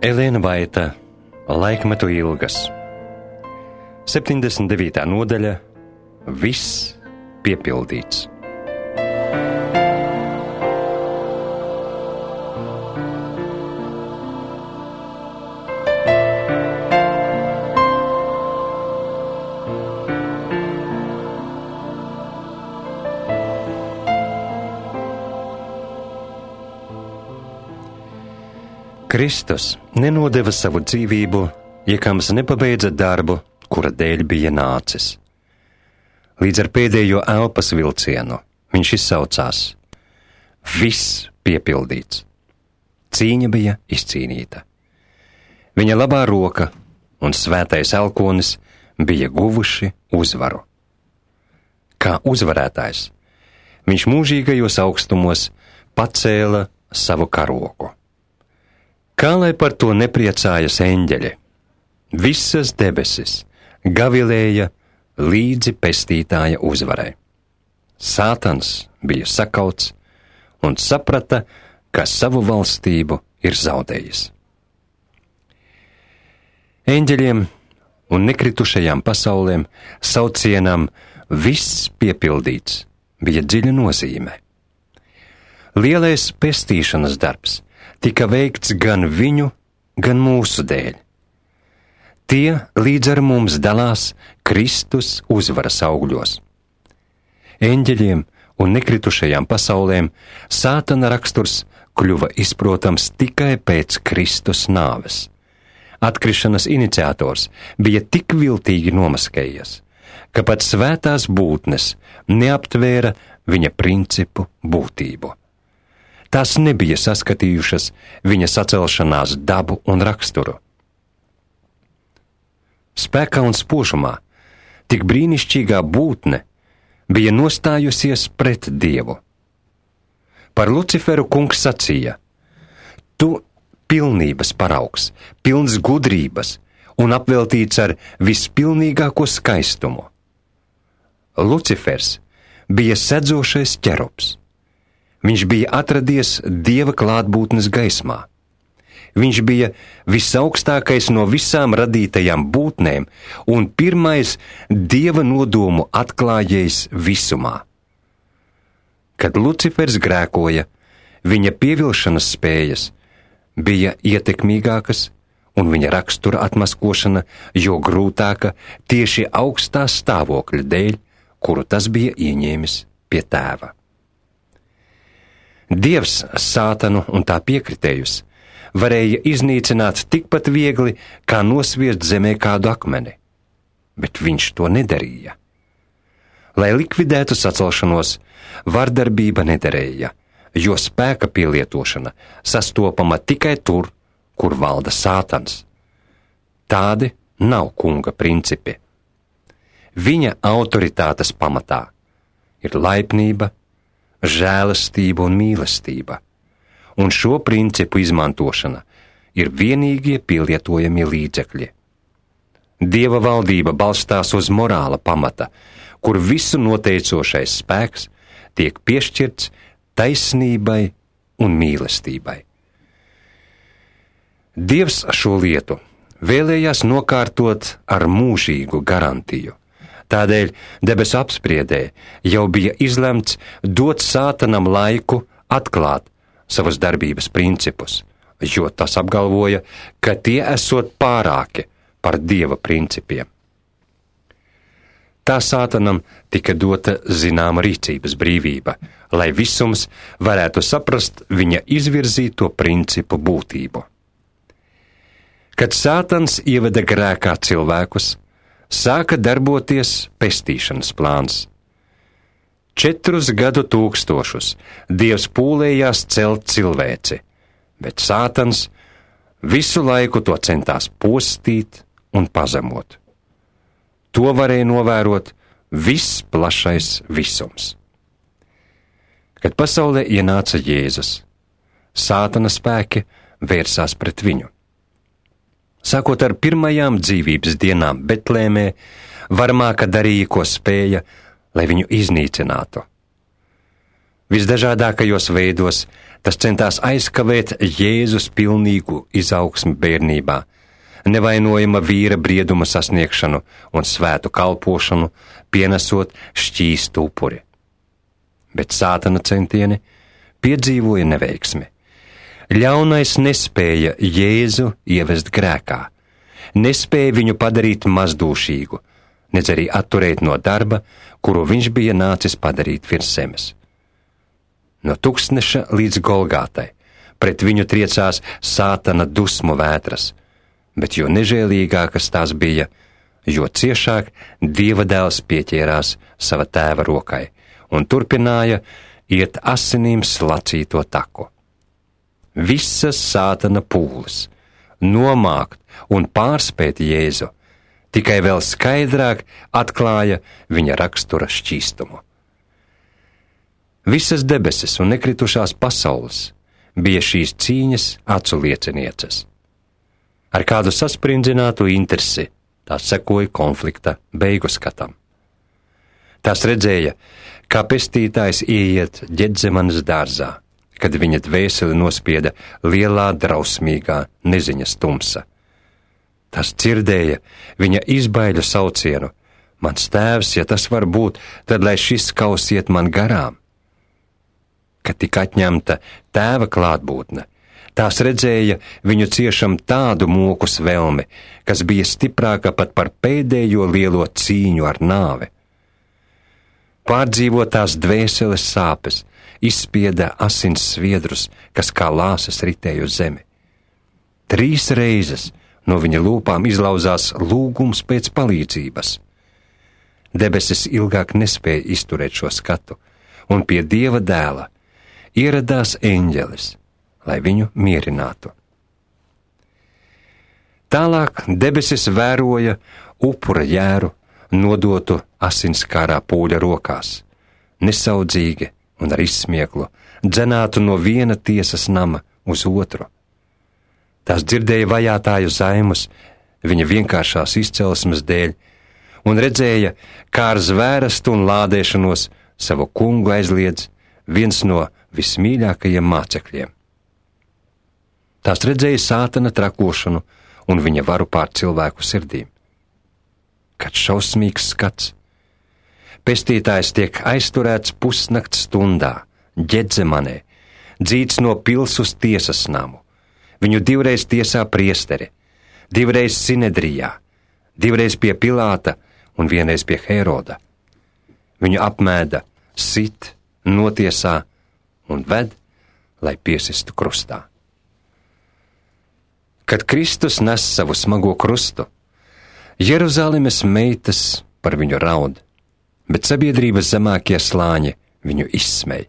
Elēna Vaita, Laikmetu ilgas. 79. nodaļa. Viss piepildīts. Kristus nenodeva savu dzīvību, ja kāds nepabeidza darbu, kura dēļ bija nācis. Līdz ar pēdējo elpas vilcienu viņš izsaucās: viss piepildīts. Cīņa bija izcīnīta. Viņa labā roka un svētais elkonis bija guvuši uzvaru. Kā uzvarētājs, viņš mūžīgajos augstumos pacēla savu karogu. Kā lai par to nepriecājas eņģeļi? Visas debesis gavilēja līdzi pestītāja uzvarai. Sātans bija sakauts un saprata, ka savu valstību ir zaudējis. Eņģeļiem un nekritušajām pasaulēm saucienam viss piepildīts bija dziļa nozīme. Lielais pestīšanas darbs tika veikts gan viņu, gan mūsu dēļ. Tie līdz ar mums dalās Kristus uzvaras augļos. Eņģeļiem un nekritušajām pasaulēm Sātana raksturs kļuva izprotams tikai pēc Kristus nāves. Atkrišanas iniciators bija tik viltīgi nomaskējies, ka pat svētās būtnes neaptvēra viņa principu būtību. Tās nebija saskatījušas viņa sacelšanās dabu un raksturu. Spēkā un spožumā tik brīnišķīgā būtne bija nostājusies pret Dievu. Par Luciferu kungs sacīja: tu pilnības paraugs, pilns gudrības un apveltīts ar vispilnīgāko skaistumu. Lucifers bija sedzošais ķerubs. Viņš bija atradies Dieva klātbūtnes gaismā. Viņš bija visaugstākais no visām radītajām būtnēm un pirmais Dieva nodomu atklājējs visumā. Kad Lucifers grēkoja, viņa pievilšanas spējas bija ietekmīgākas un viņa rakstura atmaskošana jo grūtāka tieši augstā stāvokļa dēļ, kuru tas bija ieņēmis pie Tēva. Dievs Sātanu un tā piekritējus varēja iznīcināt tikpat viegli, kā nosviest zemē kādu akmeni, bet viņš to nedarīja. Lai likvidētu sacelšanos, vardarbība nederēja, jo spēka pielietošana sastopama tikai tur, kur valda Sātans. Tādi nav kunga principi. Viņa autoritātes pamatā ir laipnība, žēlastība un mīlestība, un šo principu izmantošana ir vienīgie pielietojamie līdzekļi. Dieva valdība balstās uz morāla pamata, kur visu noteicošais spēks tiek piešķirts taisnībai un mīlestībai. Dievs šo lietu vēlējās nokārtot ar mūžīgu garantiju. Tādēļ debesu apspriedē jau bija izlemts dot Sātanam laiku atklāt savas darbības principus, jo tas apgalvoja, ka tie esot pārāki par Dieva principiem. Tā Sātanam tika dota zināma rīcības brīvība, lai visums varētu saprast viņa izvirzīto principu būtību. Kad Sātans ieveda grēkā cilvēkus, sāka darboties pestīšanas plāns. 4 gadu tūkstošus Dievs pūlējās celt cilvēci, bet Sātans visu laiku to centās postīt un pazemot. To varēja novērot viss plašais visums. Kad pasaulē ienāca Jēzus, Sātana spēki vērsās pret viņu. Sākot ar pirmajām dzīvības dienām Betlēmē, varmāka darīja, ko spēja, lai viņu iznīcinātu. Visdažādākajos veidos tas centās aizkavēt Jēzus pilnīgu izaugsmi bērnībā, nevainojama vīra brieduma sasniegšanu un svētu kalpošanu, pienesot šķīstu upuri. Bet Sātana centieni piedzīvoja neveiksmi. Ļaunais nespēja Jēzu ievest grēkā, nespēja viņu padarīt mazdūšīgu, nedz arī atturēt no darba, kuru viņš bija nācis padarīt virs zemes. No Tuksneša līdz Golgātai pret viņu triecās Sātana dusmu vētras, bet jo nežēlīgākas tās bija, jo ciešāk Dieva dēls pieķērās sava tēva rokai un turpināja iet asinīm slacīto taku. Visas Sātana pūles nomākt un pārspēt Jēzu tikai vēl skaidrāk atklāja viņa rakstura šķīstumu. Visas debesis un nekritušās pasaules bija šīs cīņas acu liecinieces. Ar kādu sasprindzinātu interesi tās sekoja konflikta beigu skatam. Tās redzēja, kā pestītājs ieiet Ģedzemanas dārzā, kad viņa dvēseli nospieda lielā drausmīgā neziņas tumsa. Tas dzirdēja viņa izbaiļu saucienu: mans tēvs, ja tas var būt, tad lai šis kaus iet man garām. Kad tika atņemta tēva klātbūtne, tās redzēja viņu ciešam tādu mokus velmi, kas bija stiprāka pat par pēdējo lielo cīņu ar nāvi. Pārdzīvotās dvēseles sāpes izspieda asins sviedrus, kas kā lāsas ritēja uz zemi. 3 reizes no viņa lūpām izlauzās lūgums pēc palīdzības. Debesis ilgāk nespēja izturēt šo skatu, un pie Dieva dēla ieradās eņģelis, lai viņu mierinātu. Tālāk debesis vēroja upura jēru, nodotu asinskārā pūļa rokās, nesaudzīgi un ar izsmieklu dzenātu no viena tiesas nama uz otru. Tās dzirdēja vajātāju zaimus viņa vienkāršās izcelsmes dēļ un redzēja, kā ar zvērestu un lādēšanos savu kungu aizliedz viens no vismīļākajiem mācekļiem. Tās redzēja Sātana trakošanu un viņa varu pār cilvēku sirdīm. Kad šausmīgs skats, pestītājs tiek aizturēts pusnakts stundā, Ģedzemanē, dzīts no pils uz tiesas namu. Viņu 2 reiz tiesā priesteri, 2 reiz Sinedrijā, 2 reiz pie Pilāta un 1 reiz pie Heroda. Viņu apmēda, sit, notiesā un ved, lai piesistu krustā. Kad Kristus nes savu smago krustu, Jeruzalemes meitas par viņu raud, bet sabiedrības zemākie slāņi viņu izsmej.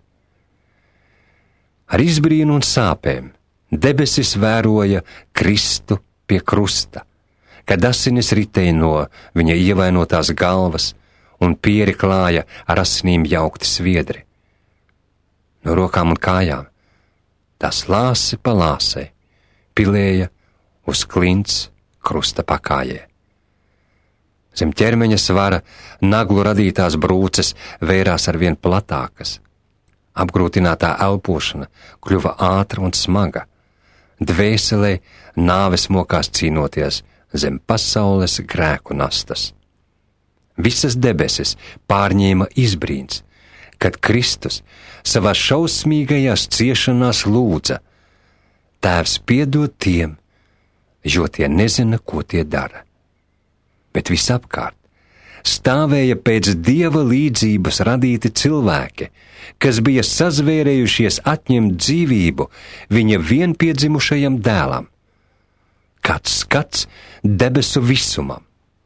Ar izbrīnu un sāpēm debesis vēroja Kristu pie krusta, kad asinis ritēja no viņa ievainotās galvas un pieri klāja ar asinīm jaukti sviedri. No rokām un kājām tās lāsi pa lāsei pilēja uz klints krusta pakājē. Zem ķermeņa svara naglu radītās brūces vērās arvien platākas. Apgrūtinātā elpošana kļuva ātra un smaga. Dvēselē nāves mokās cīnoties zem pasaules grēku nastas. Visas debesis pārņēma izbrīns, kad Kristus savā šausmīgajās ciešanās lūdza: Tēvs, piedod tiem, jo tie nezina, ko tie dara. Bet visapkārt stāvēja pēc Dieva līdzības radīti cilvēki, kas bija sazvērējušies atņemt dzīvību viņa vienpiedzimušajam dēlam. Kāds skats debesu visumam.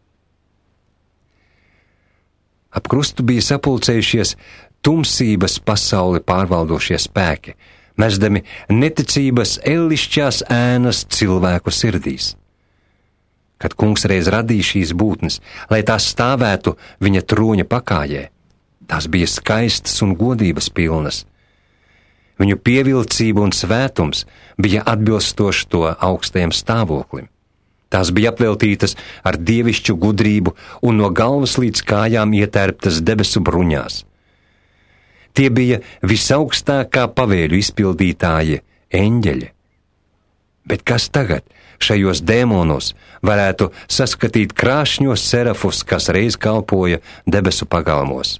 Ap krustu bija sapulcējušies tumsības pasauli pārvaldošie spēki, mesdami neticības ellišķās ēnas cilvēku sirdīs. Kad kungs reiz radīja šīs būtnes, lai tās stāvētu viņa troņa pakājē, tās bija skaistas un godības pilnas. Viņu pievilcība un svētums bija atbilstoši to augstajam stāvoklim. Tās bija apveltītas ar dievišķu gudrību un no galvas līdz kājām ietērptas debesu bruņās. Tie bija visaugstākā pavēļu izpildītāji, eņģeļi. Bet kas tagad šajos dēmonos varētu saskatīt krāšņos serafus, kas reiz kalpoja debesu pagalmos?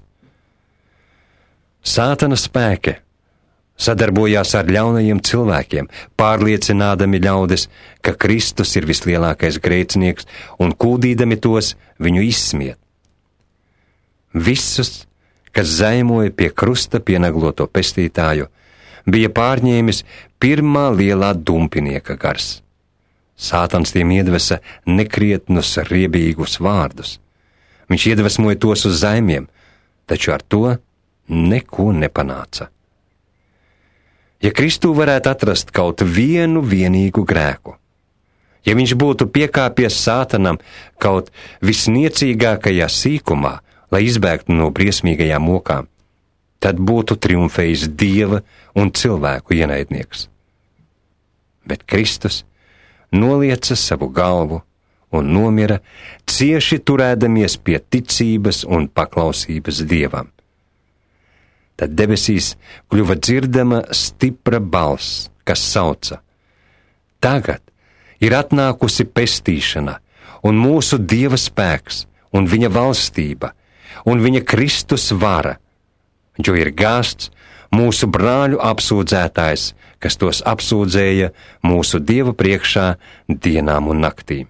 Sātana spēki sadarbojās ar ļaunajiem cilvēkiem, pārliecinādami ļaudis, ka Kristus ir vislielākais grēcinieks un kūdīdami tos viņu izsmiet. Visus, kas zaimoja pie krusta pienagloto pestītāju, bija pārņēmis pirmā lielā dumpinieka gars. Sātans tiem iedvesa nekrietnus, riebīgus vārdus. Viņš iedvesmoja tos uz zaimiem, taču ar to neko nepanāca. Ja Kristū varētu atrast kaut vienu vienīgu grēku, ja viņš būtu piekāpies Sātanam kaut visniecīgākajā sīkumā, lai izbēgtu no briesmīgajām mokām, tad būtu triumfējis Dieva un cilvēku ienaidnieks. Bet Kristus nolieca savu galvu un nomira, cieši turēdamies pie ticības un paklausības Dievam. Tad debesīs kļuva dzirdama stipra balss, kas sauca: Tagad ir atnākusi pestīšana, un mūsu Dieva spēks, un viņa valstība, un viņa Kristus vara, jo ir gāsts mūsu brāļu apsūdzētājs, kas tos apsūdzēja mūsu Dieva priekšā dienām un naktīm.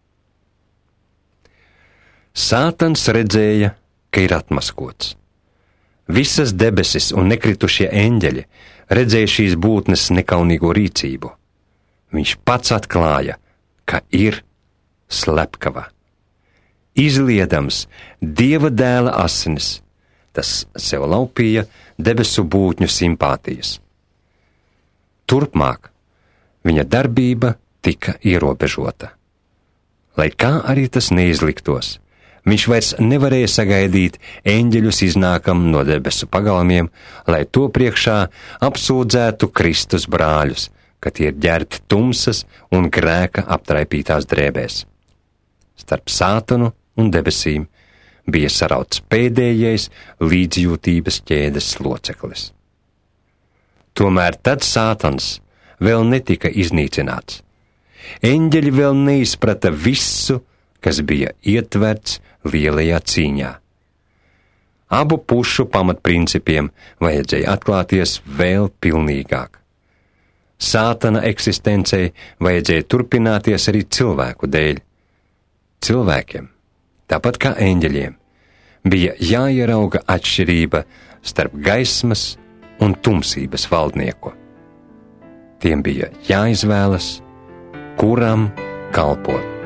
Sātans redzēja, ka ir atmaskots. Visas debesis un nekritušie eņģeļi redzēja šīs būtnes nekaunīgo rīcību. Viņš pats atklāja, ka ir slepkava. Izliedams Dieva dēla asinis, tas sev laupīja debesu būtņu simpātijas. Turpmāk viņa darbība tika ierobežota. Lai kā arī tas neizliktos, viņš vairs nevarēja sagaidīt eņģeļus iznākam no debesu pagalmiem, lai to priekšā apsūdzētu Kristus brāļus, ka tie ir ģērbti tumsas un grēka aptraipītās drēbēs. Starp Sātanu un debesīm bija sarauts pēdējais līdzjūtības ķēdes loceklis. Tomēr tad Sātans vēl netika iznīcināts. Eņģeļi vēl neizprata visu, kas bija ietverts lielajā cīņā. Abu pušu pamatprincipiem vajadzēja atklāties vēl pilnīgāk. Sātana eksistencei vajadzēja turpināties arī cilvēku dēļ. Cilvēkiem, tāpat kā eņģeļiem, bija jāierauga atšķirība starp gaismas un tumsības valdnieku. Tiem bija jāizvēlas, kuram kalpot.